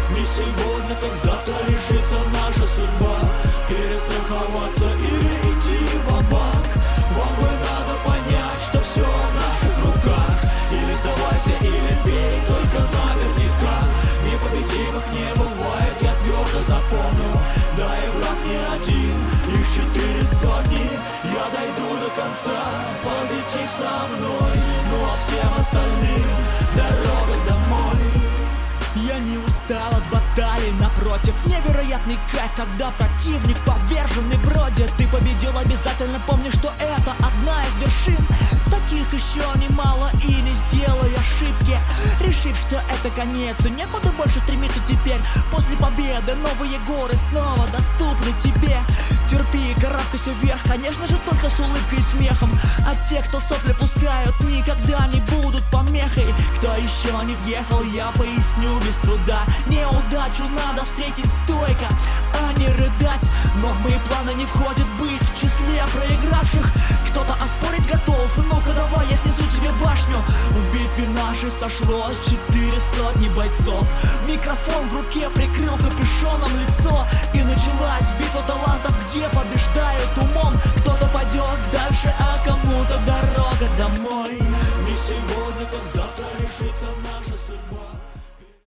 Не сегодня, так завтра решится наша судьба. Перестраховаться или идти ва-банк. Вам бы надо понять, что все в наших руках. Или сдавайся, или бей, только наверняка. Непобедимых не бывает, я твердо запомнил. Да и враг не один, их 4 сотни. Я дойду до конца, позитив со мной. Ну а всем остальным дорога домой. Я не устал от баталий, напротив, невероятный кайф, когда противник поверженный бродит. Ты победил, обязательно помни, что это одна из вершин. Таких еще немало, и не сделай ошибки, решив, что это конец, и некуда больше стремиться теперь. После победы новые горы снова доступны тебе. Терпи, карабкайся вверх, конечно же, только с улыбкой и смехом. А те, кто сопли пускают, никогда не будут помехой. Кто еще не въехал, я поясню без труда. Неудачу надо встретить стойко, а не рыдать. Но в мои планы не входит быть в числе проигравших. Кто-то оспорить готов, ну-ка давай, я снесу тебе башню. В битве нашей сошлось 4 сотни бойцов. Микрофон в руке прикрыл капюшоном лицо. И началась битва талантов, где побеждает